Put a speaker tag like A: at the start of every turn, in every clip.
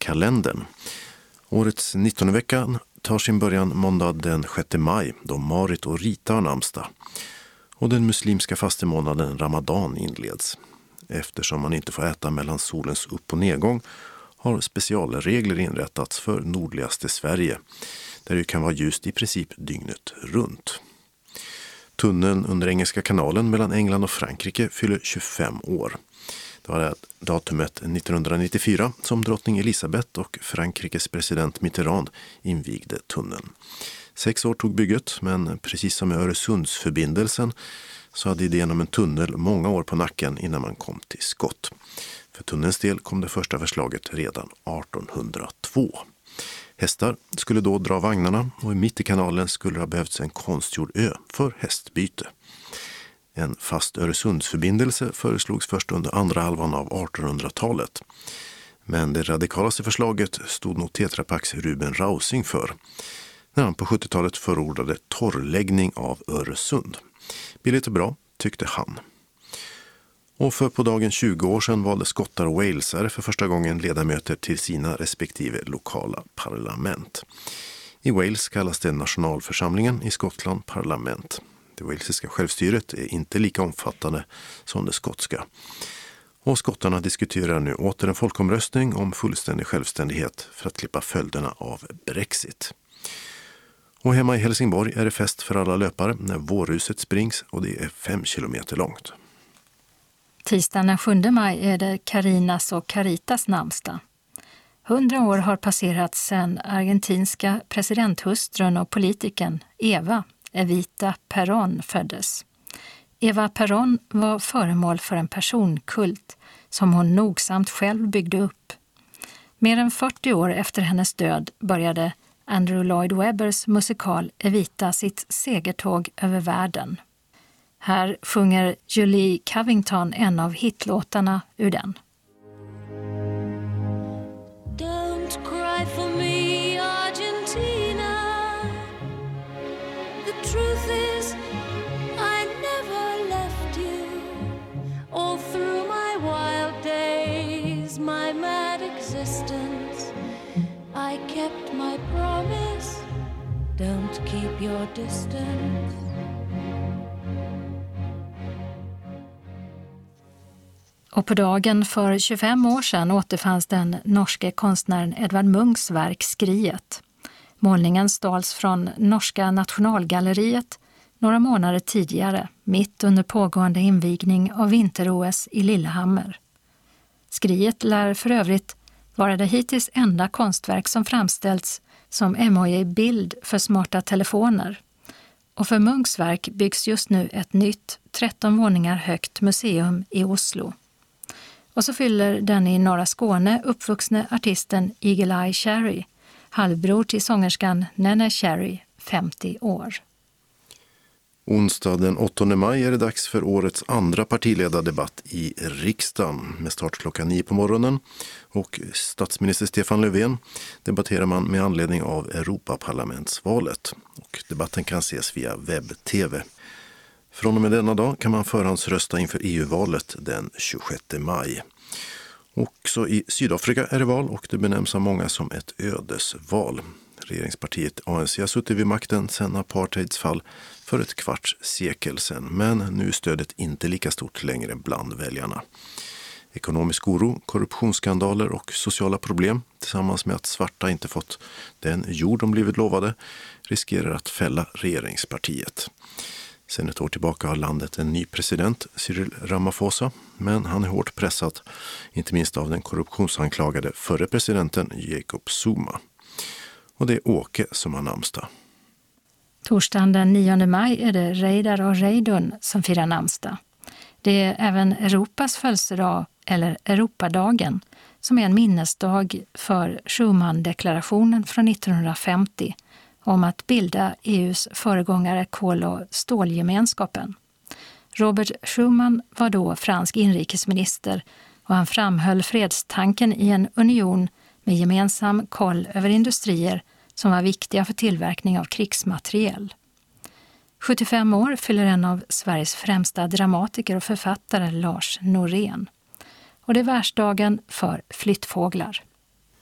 A: kalendern. Årets 19:e veckan tar sin början måndag den 6 maj då Marit och Rita har namnsdag. Och den muslimska fastemånaden Ramadan inleds. Eftersom man inte får äta mellan solens upp- och nedgång har specialregler inrättats för nordligaste Sverige, där det kan vara ljust i princip dygnet runt. Tunneln under Engelska kanalen mellan England och Frankrike fyller 25 år. Det var datumet 1994 som drottning Elisabeth och Frankrikes president Mitterrand invigde tunneln. 6 år tog bygget, men precis som med Öresundsförbindelsen så hade idén om en tunnel många år på nacken innan man kom till skott. För tunnelns del kom det första förslaget redan 1802. Hästar skulle då dra vagnarna och mitt i kanalen skulle det ha behövts en konstgjord ö för hästbyte. En fast Öresundsförbindelse föreslogs först under andra halvan av 1800-talet. Men det radikalaste förslaget stod nog Tetra Paks Ruben Rausing för, när han på 70-talet förordade torrläggning av Öresund. Billigt och bra, tyckte han. Och för på dagen 20 år sedan valde skottar och walesare för första gången ledamöter till sina respektive lokala parlament. I Wales kallas det nationalförsamlingen, i Skottland parlament. Det walesiska självstyret är inte lika omfattande som det skotska. Och skottarna diskuterar nu åter en folkomröstning om fullständig självständighet för att klippa följderna av Brexit. Och hemma i Helsingborg är det fest för alla löpare när vårhuset springs och det är 5 kilometer långt.
B: Tisdagen den 7 maj är det Carinas och Caritas namnsdag. 100 år har passerat sedan argentinska presidenthustrun och politikern Evita Perón föddes. Eva Perón var föremål för en personkult som hon nogsamt själv byggde upp. Mer än 40 år efter hennes död började Andrew Lloyd Webbers musikal Evita sitt segertåg över världen. Här sjunger Julie Covington en av hitlåtarna ur den.
C: Don't cry for me, Argentina. The truth is, I never left you. All through my wild days, my mad existence, I kept my promise. Don't keep your distance.
B: Och på dagen för 25 år sedan återfanns den norske konstnären Edvard Munchs verk Skriet. Målningen stals från Norska nationalgalleriet några månader tidigare, mitt under pågående invigning av vinter-OS i Lillehammer. Skriet lär för övrigt vara det hittills enda konstverk som framställts som emoji-bild för smarta telefoner. Och för Munchs verk byggs just nu ett nytt 13 våningar högt museum i Oslo. Och så fyller den i norra Skåne uppvuxne artisten Eagle Eye Cherry, halvbror till sångerskan Nene Cherry, 50 år.
A: Onsdag den 8 maj är det dags för årets andra partiledardebatt i riksdagen med start klockan 9 på morgonen. Och statsminister Stefan Löfven debatterar man med anledning av Europaparlamentsvalet. Och debatten kan ses via webb-tv. Från och med denna dag kan man förhandsrösta inför EU-valet den 26 maj. Också i Sydafrika är det val och det benämns av många som ett ödesval. Regeringspartiet ANC har suttit vid makten sedan apartheids fall för ett kvarts sekel sedan, men nu är stödet inte lika stort längre bland väljarna. Ekonomisk oro, korruptionsskandaler och sociala problem tillsammans med att svarta inte fått den jord de blivit lovade riskerar att fälla regeringspartiet. Sen ett år tillbaka har landet en ny president, Cyril Ramaphosa, men han är hårt pressad, inte minst av den korruptionsanklagade förre presidenten Jacob Zuma. Och det är Åke som har namnsdag.
B: Torsdagen den 9 maj är det Reidar och Reidun som firar namnsdag. Det är även Europas födelsedag, eller Europadagen, som är en minnesdag för Schuman-deklarationen från 1950 om att bilda EUs föregångare kol- och stålgemenskapen. Robert Schuman var då fransk inrikesminister och han framhöll fredstanken i en union med gemensam koll över industrier som var viktiga för tillverkning av krigsmateriel. 75 år fyller en av Sveriges främsta dramatiker och författare, Lars Norén. Och det är världsdagen för flyttfåglar.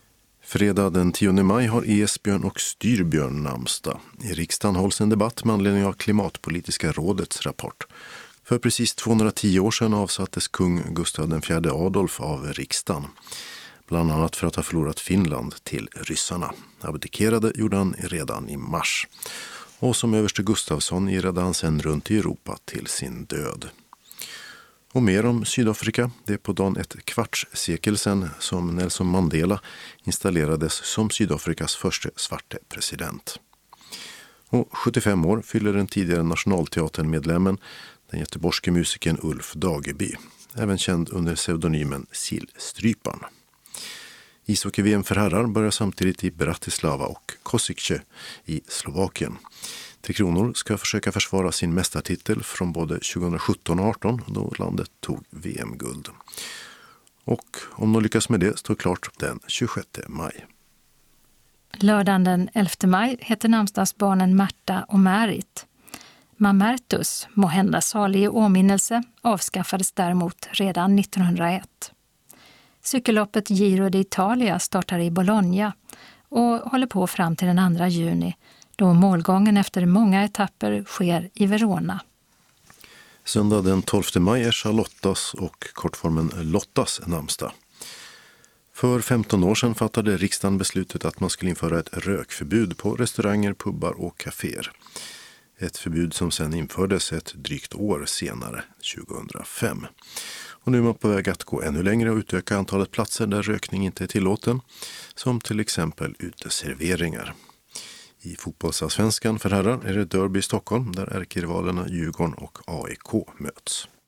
A: Fredag den 10 maj har Esbjörn och Styrbjörn namnsdag. I riksdagen hålls en debatt med anledning av Klimatpolitiska rådets rapport. För precis 210 år sedan avsattes kung Gustav IV Adolf av riksdagen. Bland annat för att ha förlorat Finland till ryssarna. Abdikerade gjorde han redan i mars. Och som överste Gustafsson irrade han sedan runt i Europa till sin död. Och mer om Sydafrika. Det är på dagen ett kvartssekel sedan som Nelson Mandela installerades som Sydafrikas första svarte president. Och 75 år fyller den tidigare nationalteatermedlemmen, den göteborgske musikern Ulf Dageby, även känd under pseudonymen Sillstrypan. Ishockey-VM för herrar börjar samtidigt i Bratislava och Kosice i Slovakien. Tre Kronor ska försöka försvara sin mästartitel från både 2017 och 2018 då landet tog VM-guld. Och om de lyckas med det står klart den 26 maj.
B: Lördagen den 11 maj heter namnsdagsbarnen Märta och Märit. Mamertus, måhända salig i åminnelse, avskaffades däremot redan 1901. Cykelloppet Giro d'Italia startar i Bologna och håller på fram till den 2 juni då målgången efter många etapper sker i Verona.
A: Söndag den 12 maj är Charlottas och kortformen Lottas namnsdag. För 15 år sedan fattade riksdagen beslutet att man skulle införa ett rökförbud på restauranger, pubbar och kaféer. Ett förbud som sedan infördes ett drygt år senare, 2005. Och nu är man på väg att gå ännu längre och utöka antalet platser där rökning inte är tillåten, som till exempel uteserveringar. I fotbollsallsvenskan för herrar är det derby i Stockholm där ärkerivalerna Djurgården och AIK möts.